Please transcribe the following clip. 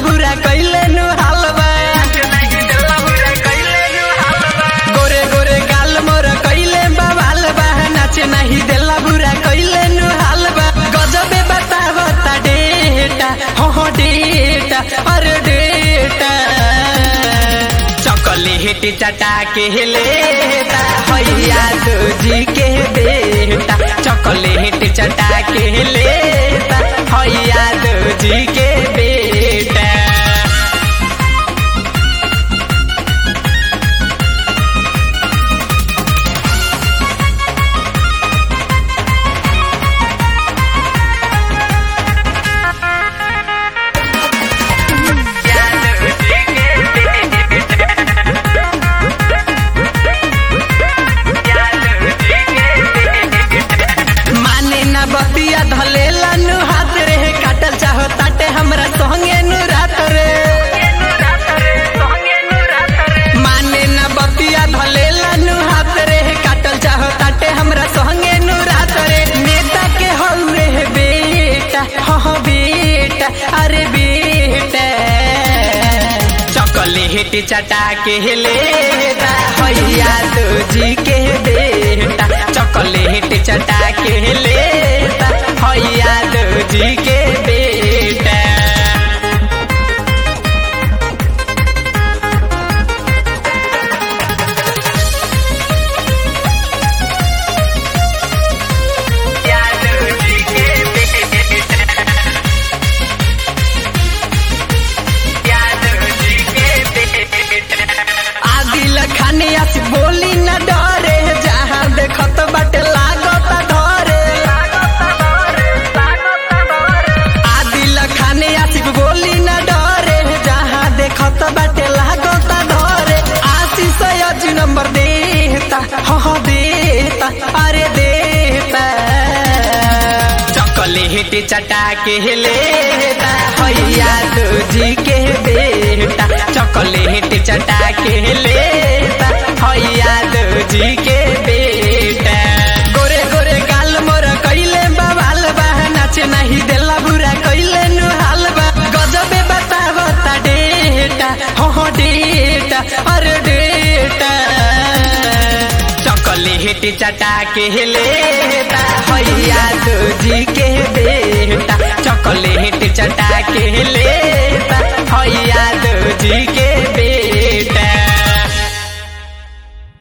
बुरा कैले नु हालबा गोरे गोरे गाल मोर कैले बवाल बा नाचे नहीं देला बुरा कैले नु हालबा गजबे बतावता डेटा हो डेटा अरे डेटा चॉकलेट चटा के लेता भैया जी के बेटा चॉकलेट चटा के लेता भैया जी के बेटा बतिया धलेला नु हाथ रे काटल चाहो ताटे हमरा संगे नु रात रे माने ना बतिया धलेला नु हाथ रे काटल चाहो ताटे हमरा संगे नु रात रे नेता के हौरे बेटा हो बेटा अरे बेटा चॉकलेट चटा के लेता भैया जी के बेटा चॉकलेट चटा के लेता भैया जी के बेटा आदिल खानिया से बोली न डरे जहाँ देखत बाटे लागत धरे आदिल खानिया से बोली न डरे जहाँ देखत बाटे लागत धरे आशीष अज नंबर देता हो देता अरे देता चॉकलेट चटा के लेता भैया जी के बेटा चॉकलेट चटा के लेता भैया जी के बेटा गोरे गोरे गाल मोर कैले बवाल बा नाचे नहीं देला बुरा कैले नु हालबा गजबे बतावता डेटा हो डेटा अरे डेटा चॉकलेट चटा के लेता भैया